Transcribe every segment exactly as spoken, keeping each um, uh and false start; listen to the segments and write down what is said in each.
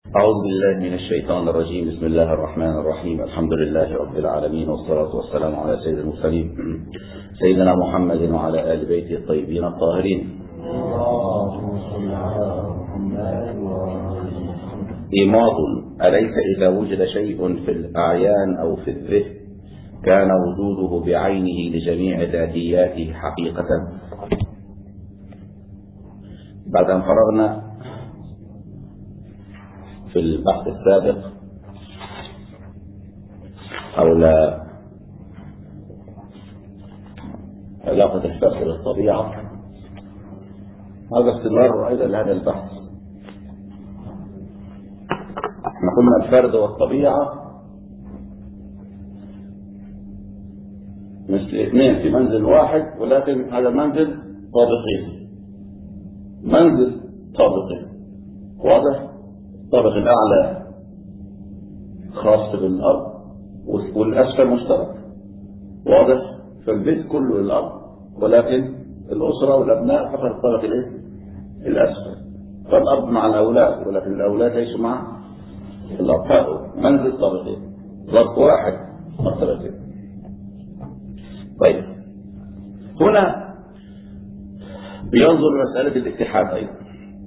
أعوذ بالله من الشيطان الرجيم. بسم الله الرحمن الرحيم. الحمد لله رب العالمين، والصلاة والسلام على سيد المرسلين سيدنا محمد وعلى آل بيته الطيبين الطاهرين. إيماض: أليس إذا وجد شيء في الأعيان أو في الذهن كان وجوده بعينه لجميع ذاتياته حقيقة؟ بعد أن فرغنا في البحث السابق حول علاقة الفرد بالطبيعة، هذا استمرار أيضا لهذا البحث. احنا قلنا الفرد والطبيعة مثل اثنين في منزل واحد، ولكن هذا المنزل طابقين، منزل طابقين، واضح؟ الطابق الأعلى خاص بالأرض والأسفل مشترك، واضح؟ فالبيت كله للأرض، ولكن الأسرة والأبناء فقط الطابق الأسفل، فالأرض مع الأولاد، ولكن الأولاد ليسوا مع الأطفال. منزل طابقين، ظرف واحد مرتبتين. طيب، هنا بينظر مسألة الاتحاد أيضا.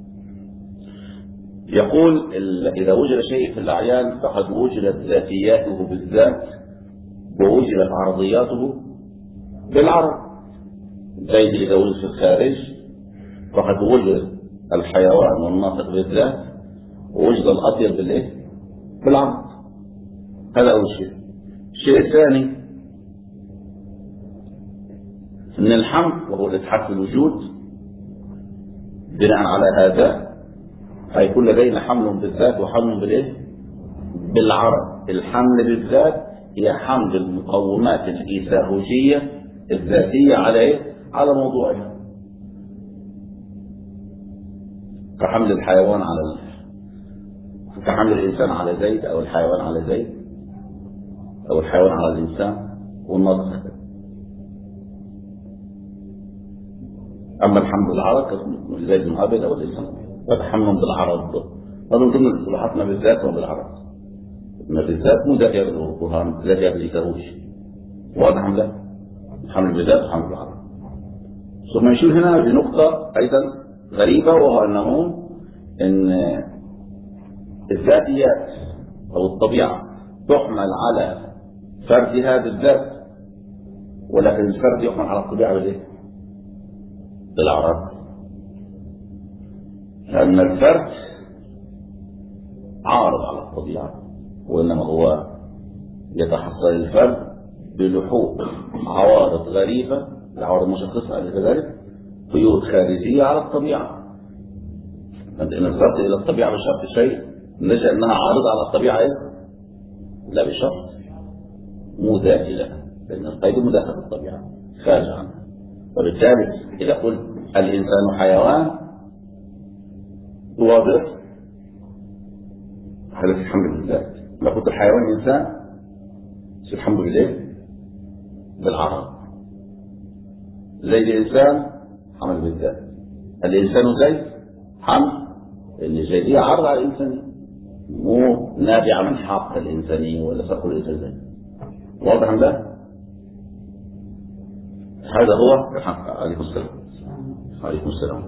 يقول إذا وجد شيء في الأعيان فقد وجدت ذاتياته بالذات ووجدت عرضياته بالعرض. زي إذا وجد في الخارج فقد وجد الحيوان والناطق بالذات ووجد الأطير بالإيه؟ بالعرض. هذا أول شيء. الشيء الثاني أن الحمل وهو الاتحاد في الوجود، بناء على هذا هيكون لدينا حمل بالذات وحمل بالايه؟ بالعرض. الحمل بالذات هي حمل المقومات الفيسيولوجية الذاتية على ايه؟ على موضوعها، كحمل الحيوان على ال... كحمل الإنسان على زيد، أو الحيوان على زيد، أو الحيوان على الإنسان، والنطق. أما الحمل بالعرض زيد بن عبد أو الإنسان فتحمل بالعرض. هذا من ضمن اصطلاحاتنا بالذات وبالعرض. ما بالذات مو ذات يد القرآن، ذات يد الكروش، واضح لا؟ حمل بالذات وحمل بالعرض. ثم نشير هنا بنقطة أيضا غريبة، وهو أن نقول إن الذاتيات أو الطبيعة تحمل على فردها بالذات، ولكن الفرد يحمل على الطبيعة بالإيه؟ بالعرض. لأن الفرد عارض على الطبيعة، وإنما هو يتحصل الفرد بلحوق عوارض غريبة، العوارض مشخصة على ذلك، قيود خارجية على الطبيعة. إن الفرد إلى الطبيعة بشرط شيء نجد أنها عارضة على الطبيعة إيه؟ لا بشرط، مو ذاتي لها، لأن القيد مداخل الطبيعة خارج عنها. وبالتالي إذا قلت الإنسان حيوان، واضح؟ هذا الحمد لله. لو قلت الحيوان إنسان، الحمد لله بالعرض. زي الإنسان حمل بالذات، الإنسان زي حمل، لأن الزيدية عرض على الإنسانية، مو نابعة من حق الإنسانية ولا سقف الإنسانية. واضح ام لا؟ هذا هو الحق. عليكم السلام. عليكم السلام.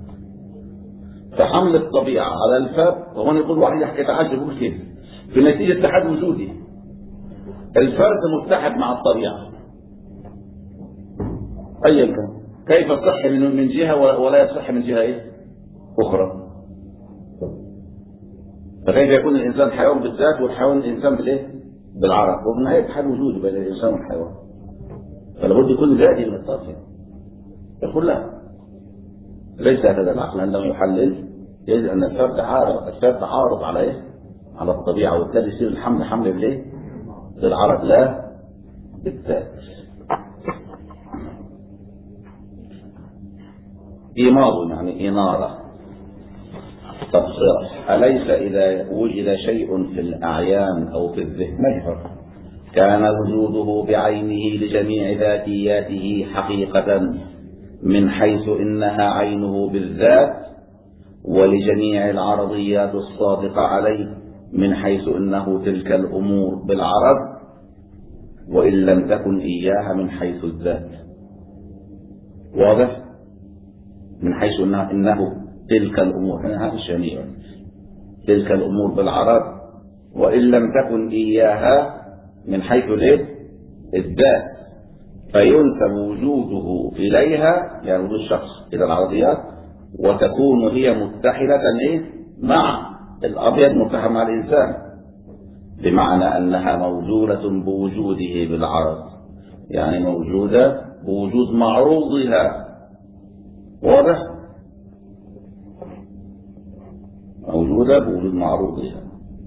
فحمل الطبيعة على الفرد، وهنا يقول واحد يتعجب يقول كيف؟ في نتيجة اتحاد وجودي الفرد متحد مع الطبيعة أيا كان، كيف يصح من جهة ولا يصح من جهة إيه؟ أخرى؟ فكيف يكون الإنسان حيوان بالذات والحيوان الإنسان بالإيه؟ بالعرض، وفي النهاية اتحاد وجودي بين الإنسان والحيوان، فلابد يكون ذاتي من الطبيعة. يقول لا، ليس هذا العقل عندما يحلل يجد أن الفرد عارض، الفرد عارض على إيه؟ على الطبيعة، وبالتالي يصير الحمل حمل بالإيه؟ بالعرض لا بالذات. إيماض يعني إنارة، تبصرة. أليس إذا وجد شيء في الأعيان أو في الذهن كان وجوده بعينه لجميع ذاتياته حقيقة، من حيث إنها عينه بالذات ولجميع العرضيات الصادقة عليه من حيث أنه تلك الأمور بالعرض وإن لم تكن إياها من حيث الذات. واضح؟ من حيث أنه, إنه تلك الأمور، هذا الشنيع، تلك الأمور بالعرض وإن لم تكن إياها من حيث الذات، فينسب وجوده إليها، يعني وجود الشخص إلى العرضيات، وتكون هي متحدة مع الأبيض، متحدة مع الإنسان، بمعنى أنها موجودة بوجوده بالعرض، يعني موجودة بوجود معروضها. واضح؟ موجودة بوجود معروضها.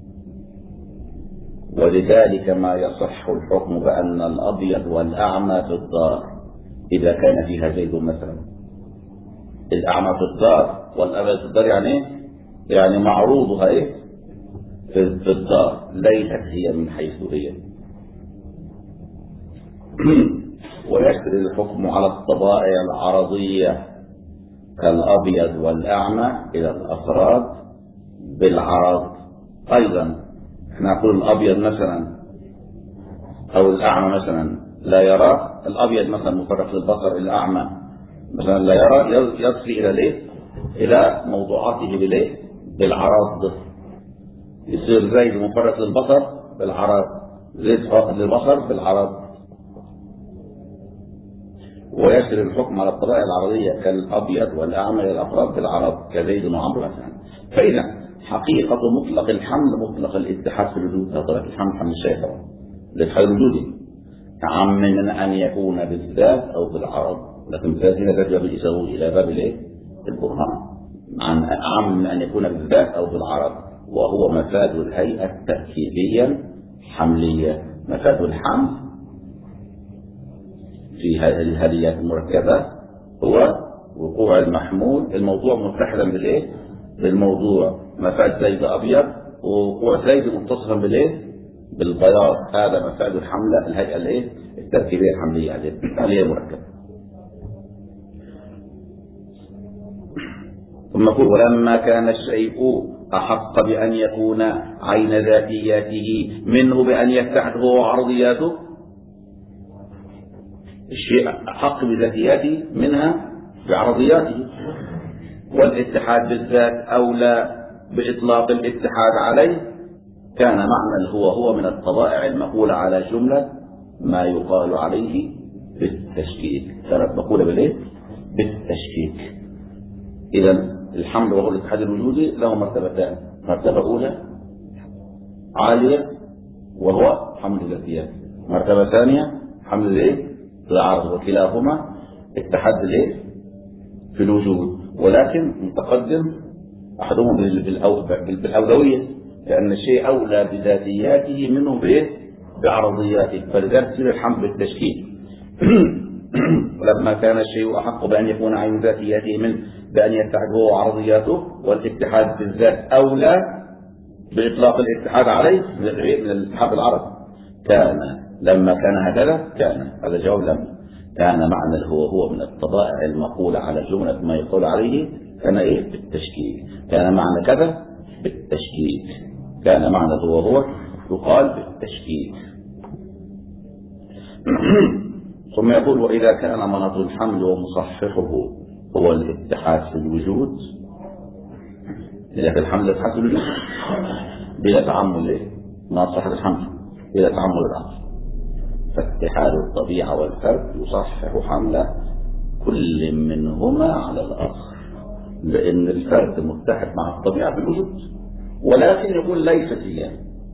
ولذلك ما يصح الحكم بأن الأبيض والأعمى في الدار إذا كان فيها زيد مثلا. الأعمى في الدار والأبيض في الدار يعني إيه؟ يعني معروضها إيه؟ في الدار، ليست هي من حيث هي. ويسري الحكم على الطبائع العرضية كالأبيض والأعمى إلى الأفراد بالعرض أيضا. نقول الأبيض مثلا أو الأعمى مثلا لا يرى، الأبيض مثلا مفرق للبصر، الأعمى مثلا لا يرى، يصل إلى ليه؟ إلى موضوعاته بالإيه؟ بالعرض. يصير زيد مفرق للبصر بالعرض، زيد فاقد للبصر بالعرض. ويسر الحكم على الطبائع العرضية كالأبيض والأعمى إلى الأفراد بالعرض كزيد وعمرو مثلا. فإذا حقيقة مطلق الحمل مطلق الاتحاد في الوجود، طبيعة الحمل حمل الشيء طبعا الاتحاد الوجودي، عام من أن يكون بالذات أو بالعرض، لكن بالذات هنا ترجع بالإساوي إلى باب الإيه؟ البرهان. عن عام من أن يكون بالذات أو بالعرض، وهو مفاد الهيئة التركيبية الحملية. مفاد الحمل في هذه الهيئات المركبة هو وقوع المحمول الموضوع متحدا بالإيه؟ بالموضوع. مفاد زيد أبيض ووقوع زيد متصلا بالإيه؟ بالبياض. هذا مفاد الحملة الهيئة الإيه؟ التركيبية الحملية الحملية المركبة. ثم يقول ولما كان الشيء أحق بأن يكون عين ذاتياته منه بأن يتحده عرضياته، الشيء أحق بذاتياته منها بعرضياته، والاتحاد بالذات أولى بإطلاق الاتحاد عليه، كان معنى هو هو من الطبائع المقولة على جملة ما يقال عليه بالتشكيك. كانت مقولة بالإيه؟ بالتشكيك. إذا الحمل وهو الاتحاد الوجودي له مرتبتان، مرتبة أولى عالية وهو حمل الذاتيات، مرتبة ثانية حمل الإيه؟ العرض، وكلاهما اتحاد الإيه؟ في الوجود، ولكن متقدم أحدهم بالأولوية، لأن الشيء أولى بذاتياته منه بإيه؟ بعرضياته، فلذلك يصير الحمل بالتشكيل. ولما كان الشيء أحق بأن يكون عين ذاتياته منه بأن يتحده عرضياته، والاتحاد بالذات أولى بإطلاق الاتحاد عليه من الاتحاد العرض، كان لما كان هكذا كان هذا جواب لما كان معنى هو هو من الطبائع المقولة على جملة ما يقول عليه كان إيه؟ بالتشكيك. كان معنى كذا بالتشكيك، كان معنى هو هو يقال بالتشكيك. ثم يقول وإذا كان مناط الحمل ومصححه هو الاتحاد في الوجود، إذا كان الحمل الاتحاد في الوجود بلا تعمل إيه؟ مناط صحة الحمل بلا تعمل العقل، فاتحاد الطبيعة والفرد يصحح حمل كل منهما على الآخر، لأن الفرد متحد مع الطبيعة في الوجود، ولكن يقول ليست هي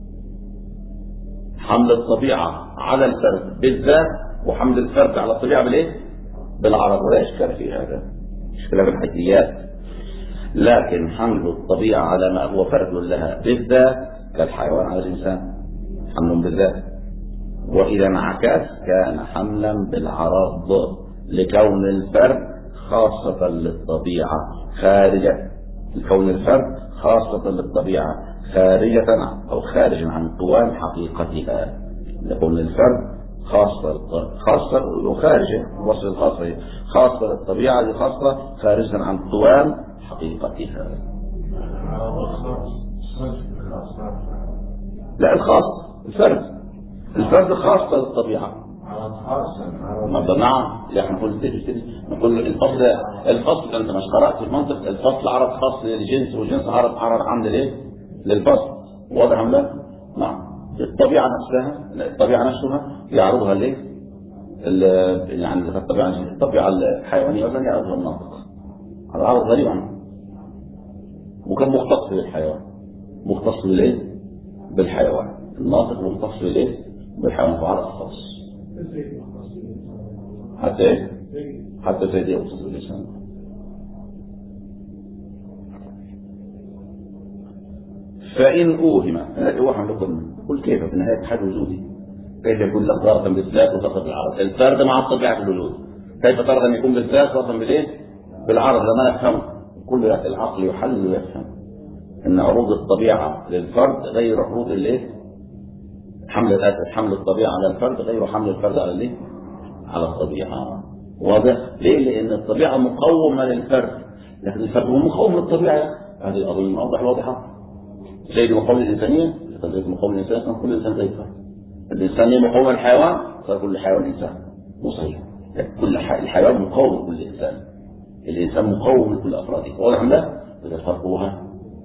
حمل الطبيعة على الفرد بالذات وحمل الفرد على الطبيعة بالإيه؟ بالعرض، ولا إشكال في هذا، إشكال بالحيثيات. لكن حمل الطبيعة على ما هو فرد لها بالذات كالحيوان على الإنسان حمل بالذات، وإذا انعكس كان حملا بالعرض لكون الفرد خاصة للطبيعة خارجة، لكون الفرد خاصة للطبيعة خارجة أو خارجا عن قوام حقيقتها، لكون الفرد خاصة خاصة وخارجة، وصل الخاصة خاصة للطبيعة خاصة خارجا عن قوام حقيقتها. لا الخاص الفرد الفرد خاص بالطبيعة. نعم احنا نقول نقول الفصل الفصل انت مش قرأت في المنطق الفصل عرض خاص للجنس والجنس عرض عرض عام للايه للفصل واضح ام لا؟ نعم الطبيعة نفسها الطبيعة نفسها يعرضها ليه يعني الطبيعة الطبيعة الحيوانية مثلا يعرضها المنطق هذا عرض غريب عنه وكان مختص بالحيوان مختص بالايه بالحيوان الناطق مختص بالايه بالحيوان فعرض خاص حتى ايه حتى زي دي وصل الانسان. فإن أوهم هذا واحد لكم قل كيف في نهاية حد وجودي كيف يكون لك ضربا بالذات وضربا بالعرض الفرد مع الطبيعة في الوجود كيف ترى أن يكون بالذات ضربا بالايه بالعرض لما نفهم كل العقل يحلل ويفهم ان عروض الطبيعة للفرد غير عروض الايه حمل الاسد حمل الطبيعة على الفرد غير حمل الفرد على الايه على الطبيعة واضح ليه لان الطبيعة مقومة للفرد لكن الفرد هو مقوم للطبيعة هذه القضية اوضح واضحة زي مقوم الانسانية زي مقوم الانسان كل انسان زي الفرد الانسان مقوم الحيوان صار كل حيوان انسان مو صحيح كل الحيوان مقوم لكل انسان الانسان مقوم لكل افراده واضح لا اذا فرقوها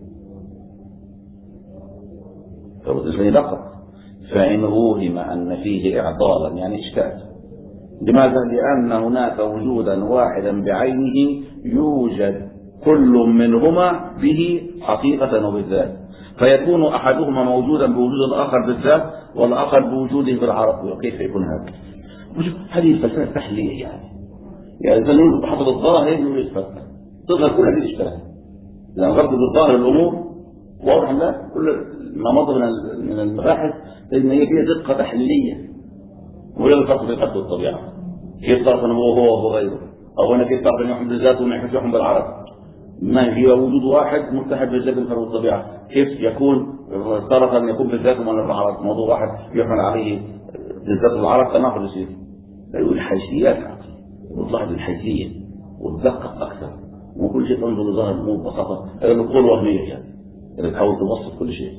فالإنسان فقط. فإن أوهم أن فيه إعضالا يعني إشكال لماذا؟ لأن هناك وجودا واحدا بعينه يوجد كل منهما به حقيقة وبالذات فيكون أحدهما موجودا بوجود الآخر بالذات والآخر بوجوده بالعرض وكيف يكون هذا؟ هذه الفلسفة التحليلية يعني يعني إذا نقول بحفظ الظاهر يجب الفلسفة تظهر كل هذه الإشكالات لأن غرض بالظاهر الأمور واضح لا كل ما مضى من المباحث لأن هي فيها دقة تحليلية ولا الفرق بين الفرد والطبيعة كيف تعرف أنه هو هو وهو غيره أو أنا كيف تعرف أنه يحمل بالذات ونحن يحمل بالعرض ما هي وجود واحد متحد بالذات الفرد والطبيعة كيف يكون طرفا أن يكون بالذات ولا بالعرض موضوع واحد يحمل عليه بالذات والعرض تناقض يصير يقول الحيثيات وتلاحظ الحيثية والدقة أكثر وكل شيء تنظر لظاهر مو ببساطة هذا نقول وهمية يعني إذا تحاول توصف كل شيء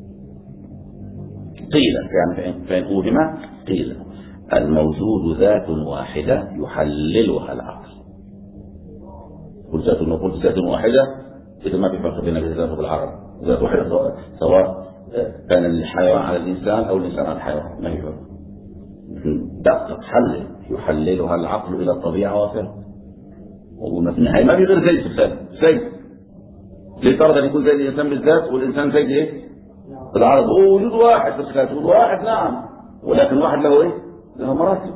قيل يعني فإن أوهم قيل الموجود ذات واحدة يحللها العقل كل ذات وقلت ذات واحدة إذا ما في فرق بين الذات والعرض ذات واحدة سواء كان الحيوان على الإنسان أو الإنسان على الحيوان ما في فرق دقة تحلل يحللها العقل إلى الطبيعة وفرق وقلنا في النهاية ما في غير زي الثاني زي ليه فرض أن يكون زي الإنسان بالذات والإنسان زي إيه العرض هو وجود واحد بس كانت وجود واحد نعم ولكن واحد له إيه له مراتب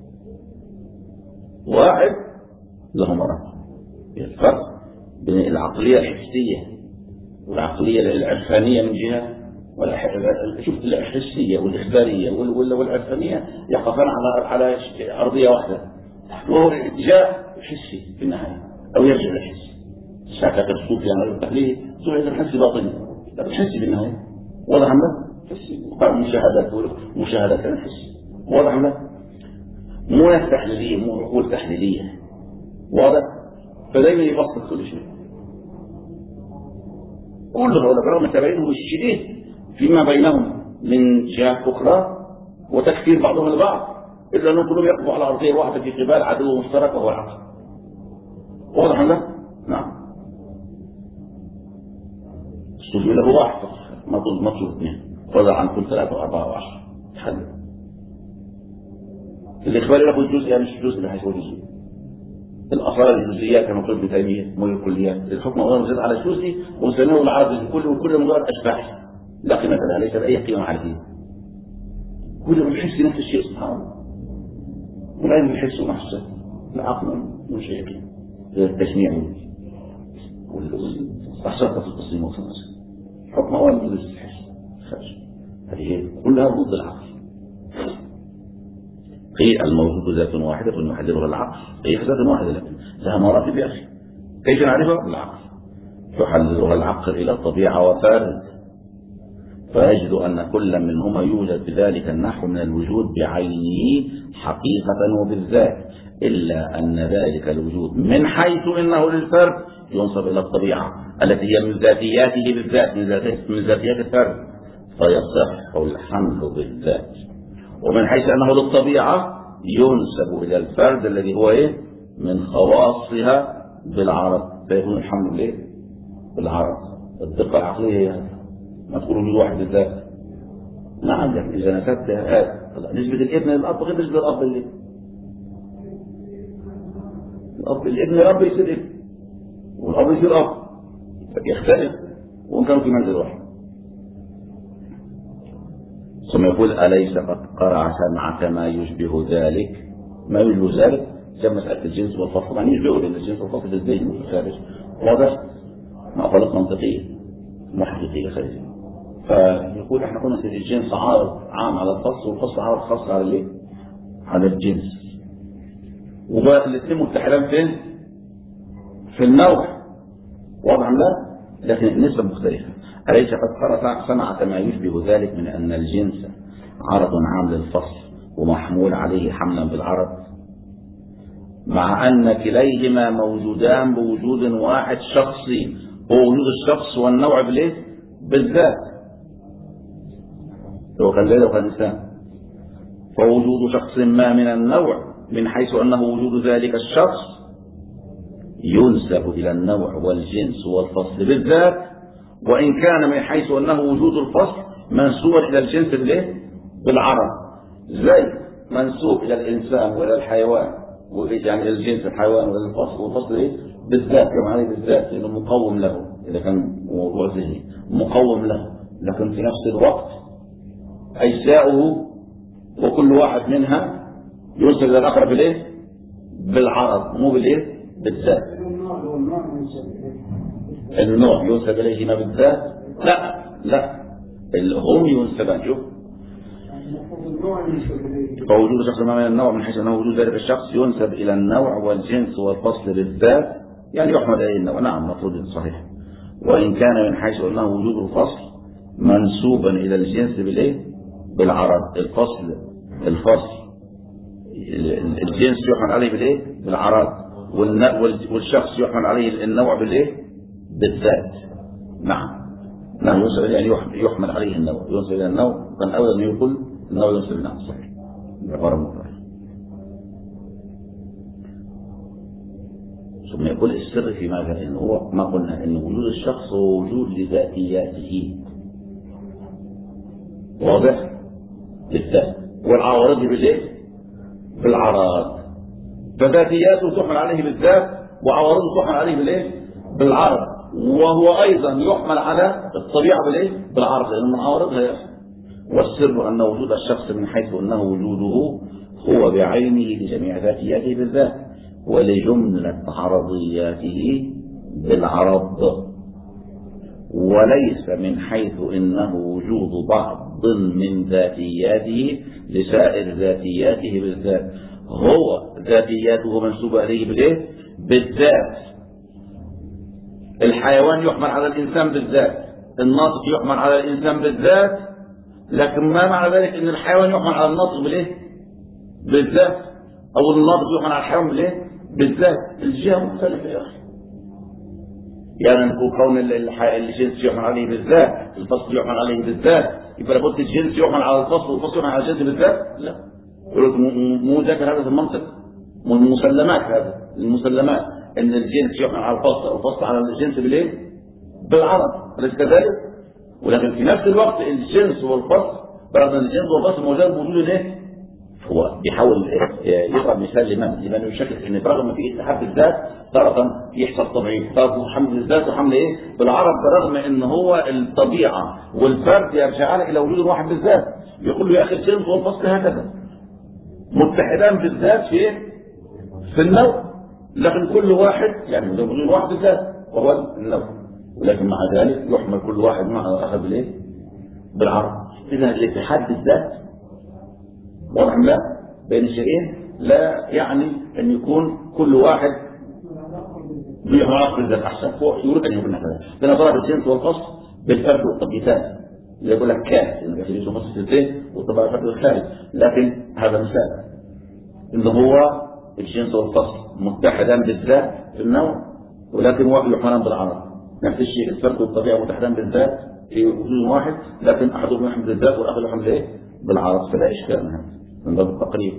واحد له مراتب الفرق بين العقلية الحسية والعقلية العرفانية من جهة شوف الحسية والإخبارية والعرفانية يقفان على على أرضية واحدة وهو الاتجاه حسي في النهاية أو يرجع للحس ساعتها الصوت يعني التحليل سوى الحس باطني لا الحس بالنهاية واضح عنه مشاهدات مشاهدات كان الحس واضح عنه مو ناس تحليلية مو عقول تحليلية واضح فدايما يبسط كل شيء كل العلماء متابعينهم الشديد فيما بينهم من جهات أخرى وتكفير بعضهم البعض إلا أنهم كلهم يقفوا على أرضية واحدة في قبال عدو مشترك وهو العقل واضح عنه نعم السجود له واحد مطلوب مطلوب اثنين وضع عن كل ثلاثة وأربعة وعشر تحدد الإخبار له الجزء يعني مش الجزء بحيث هو جزء الأصالة الجزئيات كما قلت ابن تيمية مو الكليات الحكم أولا مزيد على الجزء وسنوه العرض الكل وكل مجرد أشباح لا قيمة لها ليس لأي قيمة عليه كل من يحس نفس الشيء سبحان الله ولا يحس نفسه العقل من شيء غير التسميع والأحسن في التصميم والتناسل حكم أولا من الجزء الحس هذه كلها ضد العقل قيل الموجود ذات واحدة فنحددها العقل هي ذات واحدة لكن لها مراتب يا أخي كيف نعرفها؟ بالعقل تحددها العقل إلى الطبيعة وفارد فيجد أن كل منهما يوجد بذلك النحو من الوجود بعينه حقيقة وبالذات، إلا أن ذلك الوجود من حيث إنه للفرد ينسب إلى الطبيعة التي هي من ذاتياته بالذات، من ذاتيات الفرد، فيصح الحمل بالذات. ومن حيث أنه للطبيعة ينسب إلى الفرد الذي هو إيه؟ من خواصها بالعرض، فيكون الحمل بالإيه؟ بالعرض. الدقة العقلية هي ما تقولوا لي واحد بالذات. نعم، يعني إذا نسبت نسبة الابن للأب غير نسبة الأب للابن. الأب الابن الأب يصير ابن والأب يصير أب، يختلف وإن كانوا في منزل واحد. ثم يقول أليس قد قرع سمعك ما يشبه ذلك؟ ما يشبه ذلك كما مسألة الجنس والفصل، يعني يشبه لأن الجنس والفصل ازاي متشابه واضح، معقولات منطقية مو حقيقية خارجية. فيقول احنا قلنا في الجنس عارض عام على الفصل، والفصل عارض خاص على الايه؟ على الجنس. وبقى الاثنين متحدان فين؟ في النوع، واضح لا؟ لكن النسبة مختلفة. أليس قد قرأ سمعك ما يشبه ذلك من أن الجنس عرض عام للفصل ومحمول عليه حملا بالعرض، مع أن كليهما موجودان بوجود واحد شخصي، هو وجود الشخص والنوع بالإيه؟ بالذات. لو كان ذلك وكان إنسان، فوجود شخص ما من النوع من حيث أنه وجود ذلك الشخص ينسب إلى النوع والجنس والفصل بالذات، وإن كان من حيث أنه وجود الفصل منسوبا إلى الجنس بالإيه؟ بالعرض، زي منسوب إلى الإنسان وإلى الحيوان، يعني الجنس الحيوان وإلى الفصل، والفصل إيه؟ بالذات، كما عليه بالذات لأنه مقوم له، إذا كان موضوع ذهني مقوم له، لكن في نفس الوقت أجزاؤه وكل واحد منها ينسب إلى الآخر بالإيه؟ بالعرض، مو بالإيه؟ بالذات. النوع ينسب إليهما بالذات؟ لا لا، هم ينسبان. شوف، فوجود شخص ما من النوع من حيث أنه وجود ذلك الشخص ينسب إلى النوع والجنس والفصل بالذات، يعني يحمد عليه النوع. نعم، مفروض صحيح. وإن كان من حيث أنه وجود الفصل منسوبا إلى الجنس بالإيه؟ بالعرض. الفصل الفصل الجنس يحمل عليه بالإيه؟ بالعرض، والشخص يحمل عليه النوع بالإيه؟ بالذات. نعم نعم، ينسب يعني يحمل عليه النوع، ينسب إلى النوع، كان أولا أن يقول النوع ينسب إلى النوع، صحيح، بعبارة مفرغة. ثم يقول السر في ماذا؟ إن هو ما قلنا إن وجود الشخص هو وجود لذاتياته، واضح؟ بالذات، والعوارض بالإيه؟ بالعرض. فذاتياته تحمل عليه بالذات، وعوارضه تحمل عليه بالإيه؟ بالعرض. وهو أيضا يحمل على الطبيعة بالإيه؟ بالعرض، لأن من عوارضها يحمل. والسر أن وجود الشخص من حيث أنه وجوده هو بعينه لجميع ذاتياته بالذات، ولجملة عرضياته بالعرض، وليس من حيث إنه وجود بعض من ذاتياته لسائر ذاتياته بالذات. هو ذاتياته منسوبة إليه بالإيه؟ بالذات. الحيوان يحمل على الإنسان بالذات، الناطق يحمل على الإنسان بالذات، لكن ما معنى ذلك إن الحيوان يحمل على الناطق بالإيه؟ بالذات، أو الناطق يحمل على الحيوان بالإيه؟ بالذات. الجهة مختلفة يا أخي. يعني نقول كون الجنس يحمل عليه بالذات، الفصل يحمل عليه بالذات، يبقى لابد الجنس يحمل على الفصل والفصل يحمل على الجنس بالذات؟ لا، مو ذاكر هذا في المنطق، مو المسلمات. هذا المسلمات ان الجنس يحمل على الفصل والفصل على الجنس بالايه؟ بالعرض، أليس كذلك؟ ولكن في نفس الوقت الجنس والفصل، برغم ان الجنس والفصل موجود بوجود ايه؟ هو بيحاول يضرب مثال لمن لمن يشكك ان برغم في اتحاد الذات تارة يحصل طبيعي، تارة حمل الذات وحمل ايه؟ بالعرض، برغم ان هو الطبيعة والفرد يرجعان الى وجود واحد بالذات. يقول له يا اخي الجنس والفصل هكذا متحدان بالذات في ايه؟ في النوع، لكن كل واحد يعني وجود واحد بالذات وهو النوع، ولكن مع ذلك يحمل كل واحد مع الاخر بالايه؟ بالعرض. اذا الاتحاد بالذات واضح لا بين الشيئين، لا يعني ان يكون كل واحد يحمل بالذات احسن، هو يريد ان يكون هكذا. لان ضرب الجنس والفصل بالفرد والطبيعتان، يقول لك كان إنه في مخصص الزين والطبع الفرد الخارج، لكن هذا مثال إنه هو الجنس والفصل متحدا بالذات في النوع، ولكن واحد يحملان بالعرض. نفس الشيء الفرد والطبيعة متحدان بالذات في وجود واحد، لكن أحدهم يحمل بالذات والآخر يحمل إيه؟ بالعرض، فلا إشكال منها من باب التقريب.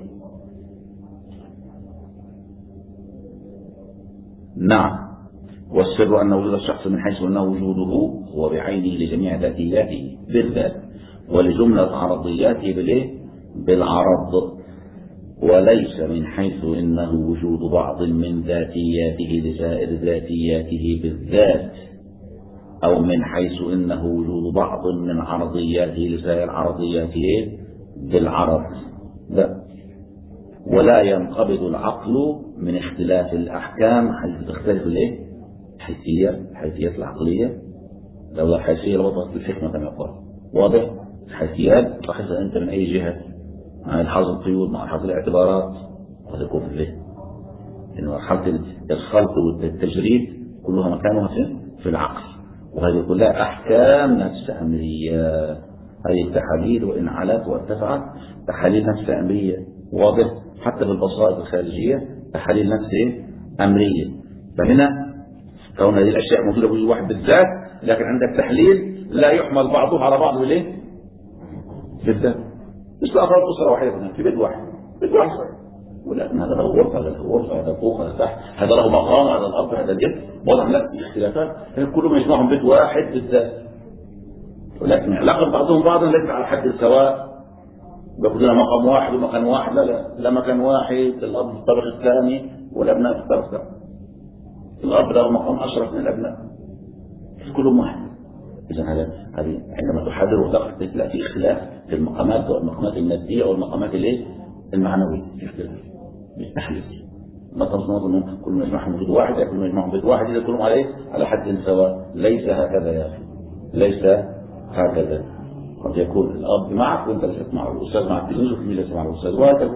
نعم. والسر أن وجود الشخص من حيث أنه وجوده هو بعينه لجميع ذاتياته بالذات، ولجملة عرضياته بالإيه؟ بالعرض، وليس من حيث إنه وجود بعض من ذاتياته لسائر ذاتياته بالذات، أو من حيث إنه وجود بعض من عرضياته لسائر عرضياته بالعرض. لا. ولا ينقبض العقل من اختلاف الأحكام حيث تختلف الإيه؟ حيثيات الحيثيات العقلية. لو الحيثية لوضعت الحكمة كما يقول واضح، الحيثيات تلاحظ أنت من أي جهة، مع الحظ القيود مع حظ الاعتبارات قد يكون في الذهن. إن مرحلة الخلق والتجريد كلها مكانها في في العقل، وهذه كلها أحكام نفس أمرية. هذه التحاليل وإن علت وارتفعت تحاليل نفس أمرية، واضح. حتى في البصائر الخارجية تحاليل نفس أمرية. فهنا كون هذه الأشياء موجودة بوجود واحد بالذات، لكن عندك تحليل لا يحمل بعضه على بعض بالإيه؟ بالذات. مثل أفراد أسرة واحدة في بيت واحد، بيت واحد صحيح، ولكن هذا له غرفة، هذا له غرفة، هذا فوق، هذا تحت، هذا له مقام، هذا الأرض، هذا الجد، وضع لا اختلافات، كلهم يجمعهم بيت واحد بالذات، ولكن علاقة بعضهم بعضا ليس على حد السواء. بياخذون مقام واحد ومكان واحد، لا لا لا مكان واحد، الأب في الطبق الثاني والأبناء في الطبق الثاني، الأب له مقام أشرف من الأبناء، كلهم واحد. إذا هذا هذه عندما تحرر وتقف تلاقي في اختلاف في المقامات، والمقامات المادية والمقامات الايه؟ المعنوية، في اختلاف بالتحليل. ما تظن أنهم كلهم يجمعهم وجود واحد، كلهم يجمعهم بيت واحد، إذا كلهم عليه على حد سواء. ليس هكذا يا أخي، ليس هكذا. قد يكون الأب معك وأنت لست معه، الأستاذ معك في الجنس ليس معه الأستاذ، وهكذا.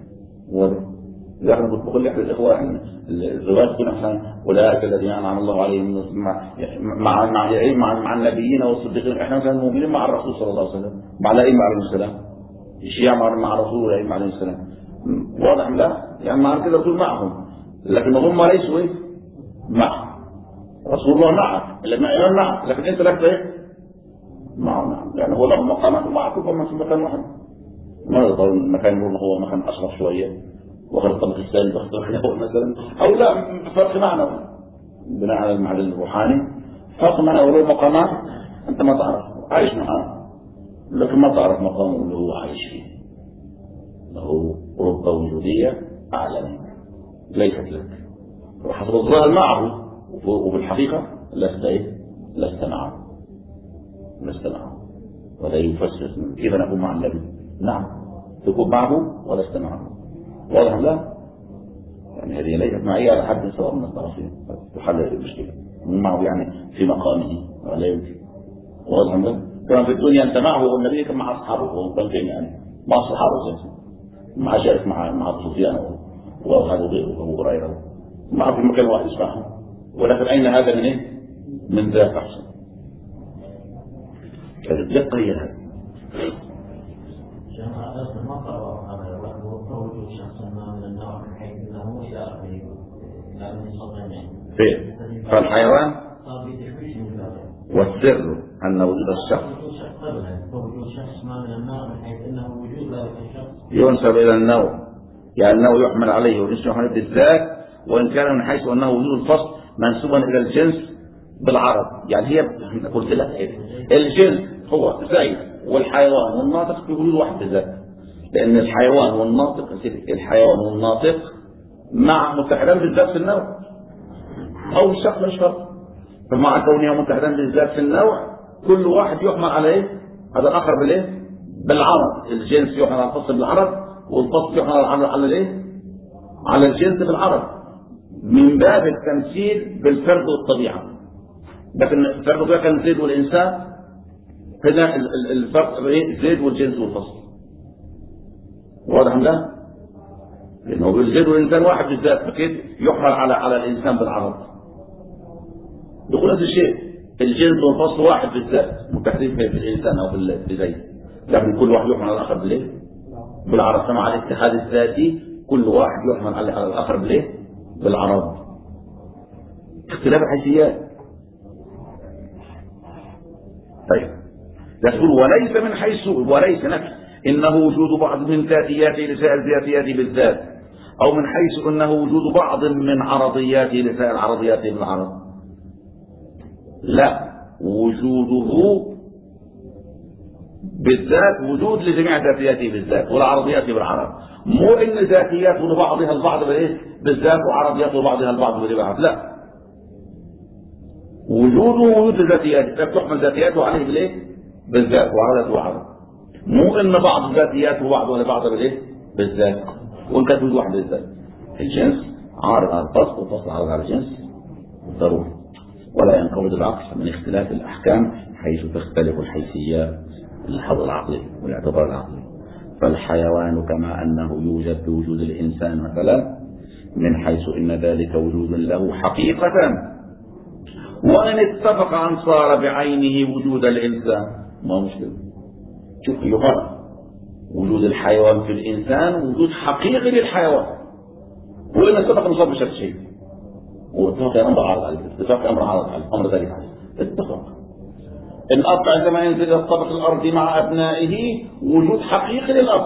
نحن كنت بقول لأحد الإخوة أن الزواج يكون أحسن، أولئك الذين أنعم الله عليهم مع مع مع مع, مع النبيين والصديقين. إحنا مثلا مؤمنين مع الرسول صلى الله عليه وسلم، مع الأئمة عليهم السلام، الشيعة مع مع الرسول والأئمة عليهم السلام، واضح لا؟ يعني مع كده الرسول معهم، لكن هم ليسوا إيه؟ معه. رسول الله معك، الأئمة معك، لكن أنت لك إيه؟ معه. نعم، يعني هو له مقامات ومعك كلهم في مكان واحد. ما يقول المكان هو مكان أشرف شوية، وغير الطبق الثاني بختار الأول مثلا، أو لا فرق معنوي بناء على المعدل الروحاني، فرق معنوي له مقامات أنت ما تعرف، عايش معاه لكن ما تعرف مقامه اللي هو عايش فيه، له رتبة وجودية أعلى منك ليست لك، وحسب الظاهر معه، وفي الحقيقة لست إيه؟ لست معه، لست معه. ولا يفسر كيف نكون مع النبي؟ نعم تكون معه ولست معه، واضح لا؟ يعني هذه ليست معية على حد سواء من الطرفين، تحل المشكلة معه يعني في مقامه ولا يمكن، واضح لا؟ كما في الدنيا أنت معه والنبي كان مع أصحابه، وكان فين يعني مع أصحابه مع شارك مع مع سفيان وهذا غيره وأبو هريرة معه في مكان واحد يسمعهم، ولكن أين هذا من إيه؟ من ذاك أحسن. الدقة هي هذا. فين؟ فالحيوان والسر أن وجود الشخص ينسب إلى النوع، يعني النوع يحمل عليه والجنس يحمل بالذات، وإن كان من حيث أنه وجود الفصل منسوبا إلى الجنس بالعرض. يعني هي قلت لك الجنس هو زي والحيوان والناطق في وجود واحد بالذات، لأن الحيوان والناطق الحيوان والناطق مع متحدان بالذات في النوع، أو الشخص مش فرق، فمع كونها متحدان بالذات في النوع كل واحد يحمل على إيه؟ هذا الآخر بالإيه؟ بالعرض. الجنس يحمل على الفصل بالعرض، والفصل يحمل على على الإيه؟ على الجنس بالعرض، من باب التمثيل بالفرد والطبيعة. لكن الفرد والطبيعة كان زيد والإنسان، هنا الفرق بين زيد والجنس والفصل، واضح ده؟ لأنه الزيد والإنسان واحد بالذات، فكيف يحمل على على الإنسان بالعرض؟ دخول نفس الشيء، الجنس والفصل واحد بالذات، متحدين في الإنسان أو في الزيت، لكن كل واحد يحمل على الآخر بالإيه؟ بالعرض. كما على الاتحاد الذاتي كل واحد يحمل على الآخر بالإيه؟ بالعرض. اختلاف الحيثيات. طيب يقول وليس من حيث وليس نفس إنه وجود بعض من ذاتياته لسائر ذاتياته بالذات، أو من حيث إنه وجود بعض من عرضياته لسائر عرضياته بالعرض. لا، وجوده بالذات وجود لجميع ذاتياته بالذات والعرضياته بالعرض، مو إن ذاتياته لبعضها البعض بالإيه؟ بالذات وعرضياته لبعضها البعض بالعرض. لا، وجوده وجود ذاتياته، تحمل ذاتياته عليه بالإيه؟ بالذات وعرضياته بالعرض، مو إن بعض ذاتياته وبعض ولا بعض بالإيه؟ بالذات، وإن كانت وجود واحد بالذات. الجنس عارض على الفصل والفصل عارض على الجنس ضروري، ولا ينقبض العقل من اختلاف الأحكام حيث تختلف الحيثيات الحظ العقلي والاعتبار العقلي. فالحيوان كما أنه يوجد بوجود الإنسان مثلا من حيث إن ذلك وجود له حقيقة، وإن اتفق أن صار بعينه وجود الإنسان ما مشكلة. شوف يفرق وجود الحيوان في الإنسان وجود حقيقي للحيوان، وإن اتفق أن صار بشكل شيء، واتفق أمر عارض عليه، اتفق أمر عارض عليه، أمر ذلك عليه، اتفق. الأب عندما ينزل إلى الطبق الأرضي مع أبنائه وجود حقيقي للأب،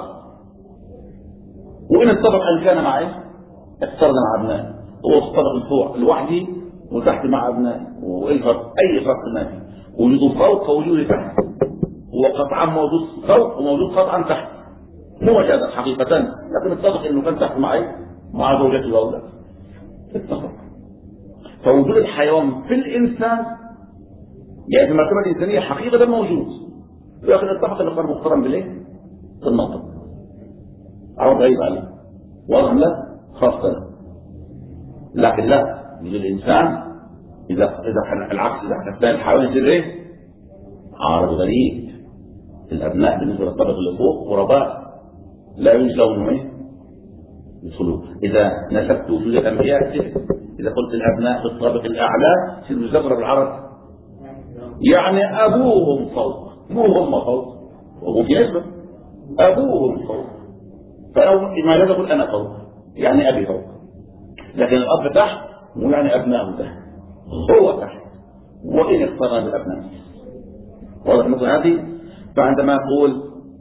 وإن اتفق أن كان معه افترض مع أبنائه، هو في الطبق الفوق لوحده وتحت مع أبنائه، وإيه فرق؟ أي فرق ما في، وجود فوق ووجود تحت، هو قطعا موجود فوق وموجود قطعا تحت، مو مجازا حقيقة، لكن اتفق إنه كان تحت معه مع زوجته وأولاده، اتفق. فوجود الحيوان في الإنسان يعني في المرتبة الإنسانية حقيقة موجود، لكن اتفق أنه كان مقترن بالإيه؟ بالنطق، عرض غريب عليه، واضح لا؟ خاصة له. لكن لا، وجود الإنسان إذا إذا العكس، إذا حسبنا الحيوان يصير إيه؟ عارض غريب. الأبناء بالنسبة للطبق اللي فوق غرباء لا يوجد لهم إيه؟ يدخلوا. إذا نسبت وجود الأنبياء، إذا قلت الأبناء في الطابق الأعلى يصير مزدرب بالعرض، يعني أبوهم فوق، مو هم فوق، وهم في نسبة أبوهم فوق، فلو ما لازم أقول أنا فوق يعني أبي فوق، لكن الأب تحت مو يعني أبنائه تحت، هو تحت وإن اقترن بالأبناء. واضح مثل هذه؟ فعندما أقول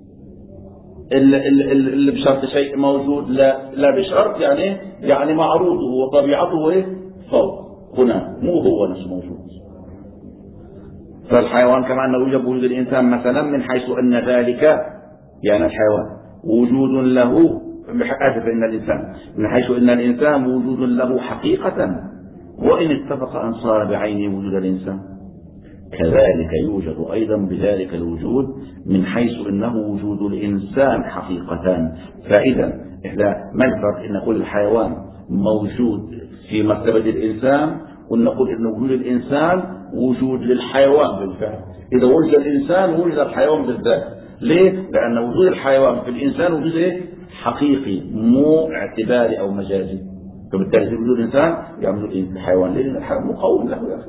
اللي بشرط شيء موجود لا لا بشرط، يعني يعني معروضه وطبيعته إيه؟ فوق هنا، مو هو نفسه موجود. فالحيوان كما أنه يوجد وجود الإنسان مثلا من حيث أن ذلك يعني الحيوان وجود له، آسف إن الإنسان من حيث أن الإنسان وجود له حقيقة، وإن اتفق أن صار بعينه وجود الإنسان، كذلك يوجد أيضا بذلك الوجود من حيث أنه وجود الإنسان حقيقة. فإذا إحنا ما الفرق إن نقول الحيوان موجود في مرتبة الإنسان، ونقول إن وجود الإنسان وجود للحيوان بالفعل. إذا وجد الإنسان وجد الحيوان بالذات. ليه؟ لأن وجود الحيوان في الإنسان وجود إيه؟ حقيقي، مو اعتباري أو مجازي. فبالتالي وجود الإنسان يعني وجود الحيوان، لأن الحيوان مقاوم له يا أخي.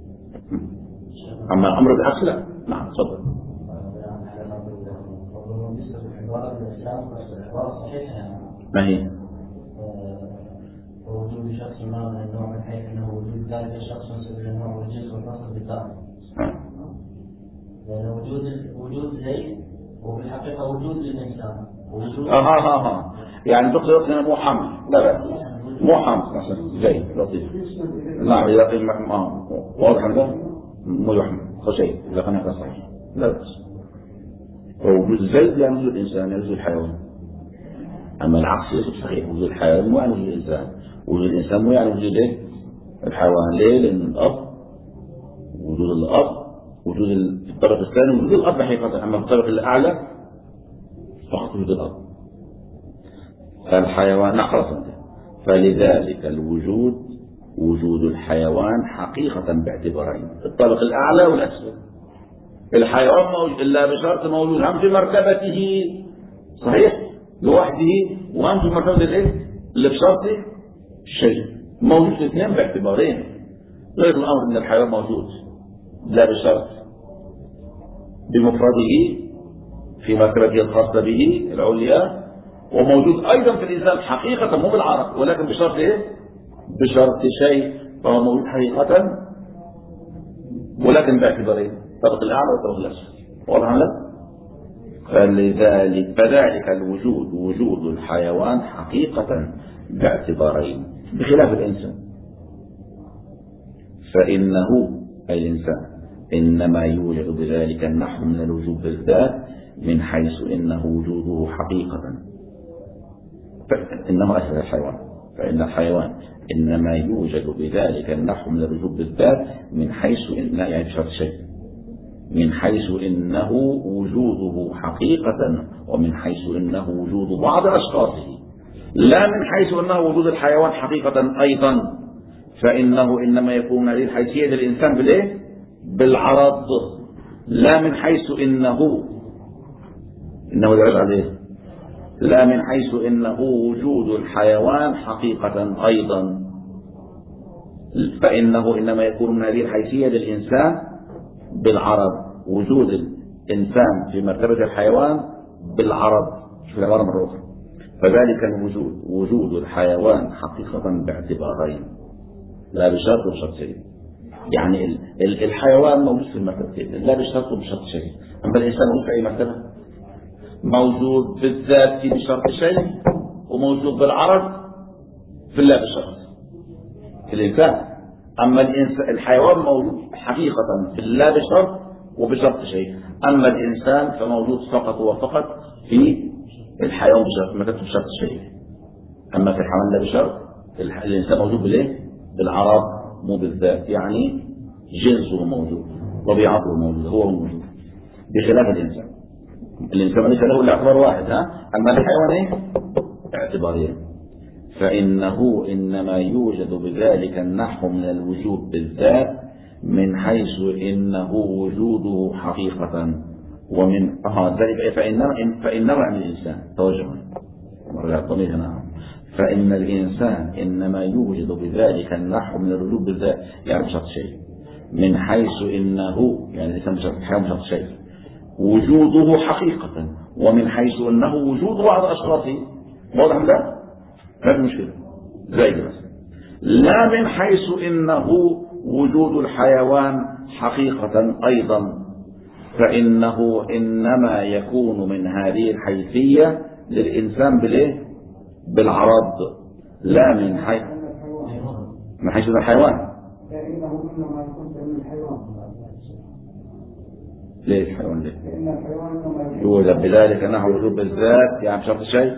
أما الأمر بالعكس لا. نعم تفضل. ما هي؟ وجود شخص ما من النوع من حيث انه وجود ذلك الشخص ينسب الى النوع والجنس والفصل بالذات. لأن وجود وجود زيد هو في الحقيقة وجود للإنسان. وجود اه اه اه يعني تقصد أنه مو حمل، لا لا مو حمل مثلا زيد لطيف. نعم إذا قيل اه واضح هذا مو يحمل خشي إذا كان هذا صحيح. لا بس وجود زيد يعني وجود الإنسان يعني وجود الحيوان. أما العكس ليس صحيح، وجود الحيوان مو يعني وجود الإنسان، وجود الإنسان مو يعني وجود الحيوان. ليه؟ لأن الأب وجود الأب وجود الطبق الثاني وجود الأب حقيقة، أما الطبق الأعلى فقط وجود الأب. فالحيوان نقص، فلذلك الوجود وجود الحيوان حقيقة باعتبارين، الطبق الأعلى والأسفل. الحيوان موجود إلا بشرط موجود هم في مرتبته صحيح لوحده، وهم في مرتبة الايه اللي بشرط شيء موجود الاثنين باعتبارين. غير الأمر ان الحيوان موجود لا بشرط بمفرده في مرتبته الخاصة به العليا، وموجود أيضا في الإنسان حقيقة مو بالعرض، ولكن بشرط إيه؟ بشرط شيء، فهو موجود حقيقة ولكن باعتبارين، الطبق الأعلى والطبق الأسفل. واضح لا؟ فلذلك فذلك الوجود وجود الحيوان حقيقة باعتبارين بخلاف الإنسان، فإنه أي الإنسان إنما يوجد بذلك النحو من الوجود بالذات من حيث إنه وجوده حقيقة، إنه أساس الحيوان، فإن الحيوان إنما يوجد بذلك النحو من الوجود بالذات من حيث إن يعني بشرط شيء من حيث إنه وجوده حقيقة، ومن حيث إنه وجود بعض أشخاصه، لا من حيث إنه وجود الحيوان حقيقة أيضا، فإنه إنما يكون هذه الحيثية للإنسان بالإيه؟ بالعرض، لا من حيث إنه إنه يعرض عليه، لا من حيث إنه وجود الحيوان حقيقة أيضا، فإنه إنما يكون من هذه الحيثية للإنسان بالعرض، وجود الإنسان في مرتبة الحيوان بالعرض في العبارة مرة أخرى. فذلك الوجود وجود الحيوان حقيقة باعتبارين، لا بشرط وبشرط شيء. يعني الحيوان موجود في المرتبتين، لا بشرط وبشرط شيء. أما الإنسان موجود في أي مرتبة؟ موجود بالذات بشرط شيء، وموجود بالعرض في لا بشرط في الإنسان. أما الإنسان الحيوان موجود حقيقة في لا بشرط وبشرط شيء، أما الإنسان فموجود فقط وفقط في الحيوان بشرط ما كانت بشرط شيء. أما في الحيوان لا بشرط، الإنسان موجود بالإيه؟ بالعرض مو بالذات، يعني جنسه موجود، طبيعته موجودة، هو موجود، بخلاف الإنسان. الإنسان ليس له إلا اعتبار واحد، ها؟ أما الحيوان إيه؟ اعتبارين. فإنه إنما يوجد بذلك النحو من الوجود بالذات من حيث إنه وجوده حقيقة، ومن آه ذلك فإنما فإنما عن الإنسان توجه مرجع الضمير هنا، فإن الإنسان إنما يوجد بذلك النحو من الوجود بالذات، يعني بشرط شيء، من حيث إنه يعني الإنسان بشرط شيء وجوده حقيقة، ومن حيث أنه وجود بعض أشخاصه. واضح ده؟ ما في مشكلة زي بس. لا من حيث إنه وجود الحيوان حقيقة أيضا، فإنه إنما يكون من هذه الحيثية للإنسان بالإيه؟ بالعرض، لا من حيث من حيث الحيوان. فإنه إنما يكون من الحيوان. ليه الحيوان ليه؟ لأن الحيوان إنما يوجد بذلك نحو وجود بالذات، يعني بشرط شيء.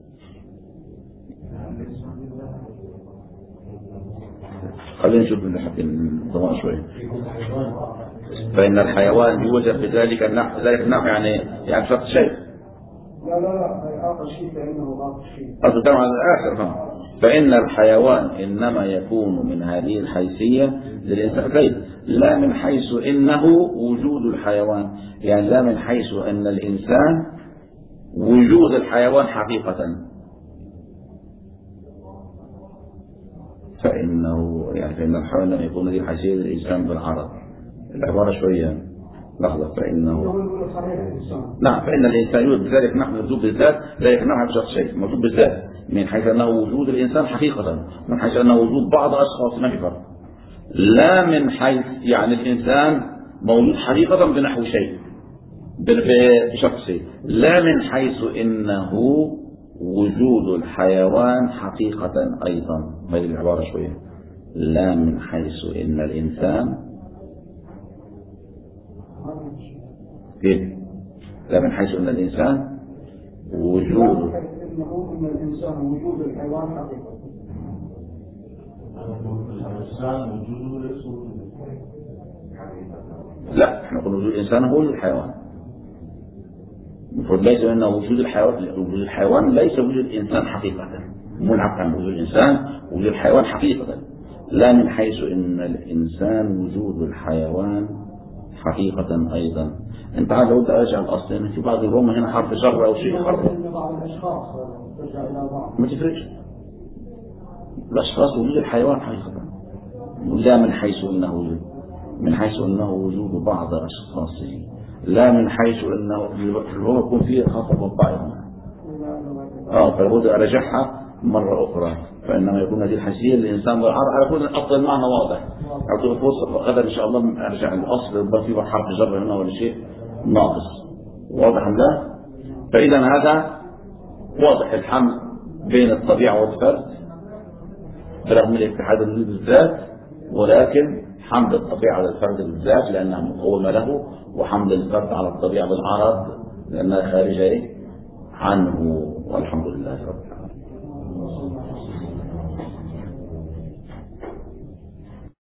خلينا نشوف من حق الضمان شوية. فإن الحيوان يوجد بذلك النحو، ذلك النحو يعني يعني بشرط شيء. لا لا لا آخر شيء فإنه آخر شيء. أصل على الآخر ها. فإن الحيوان إنما يكون من هذه الحيثية للإنسان كيف؟ لا من حيث إنه وجود الحيوان، يعني لا من حيث أن الإنسان وجود الحيوان حقيقة، فإنه يعني فإن الحيوان لم يكون هذه الحيثية للإنسان بالعرض. العبارة شوية لحظة. فإنه نعم فإن الإنسان يوجد بذلك نحو الوجود بالذات، ذلك نحو بشرط شيء موجود بالذات، من حيث أنه وجود الإنسان حقيقة، من حيث أنه وجود بعض أشخاص ما في فرق. لا من حيث يعني الإنسان موجود حقيقة بنحو شيء بشرط شيء، لا من حيث إنه وجود الحيوان حقيقة أيضا. هذه العبارة شوية. لا من حيث إن الإنسان كيف؟ لا من حيث أن الإنسان وجود إنه إن الإنسان وجود الحيوان حقيقة. الإنسان وجوده ليس لا احنا نقول وجود الإنسان هو وجود الحيوان. المفروض ليس أنه وجود الحيوان، وجود الحيوان ليس وجود الإنسان حقيقة، ملحق عن وجود الإنسان وجود الحيوان حقيقة. لا من حيث أن الإنسان وجود الحيوان حقيقة أيضا. انت عاد لو انت ارجع الاصل في بعض الروم هنا حرف جر او شيء حرف ما تفرقش. الاشخاص وجود الحيوان حقيقة، لا من حيث انه وجود. من حيث أنه وجود بعض أشخاصه، لا من حيث أنه هو يكون فيه خطأ والضعيف. اه فلابد أرجعها مرة أخرى، فإنما يكون هذه الحيثية الإنسان على كل الأصل المعنى واضح. أعطيه فرصة غدا إن شاء الله أرجع الأصل يبقى فيه حرف جر هنا ولا شيء ناقص. واضح ده؟ فإذا هذا واضح الحمل بين الطبيعة والفرد برغم الاتحاد بالذات، ولكن حمل الطبيعة على الفرد بالذات لأنها مقومة له، وحمل الفرد على الطبيعة بالعرض لأنها خارجة عنه. والحمد لله رب العالمين.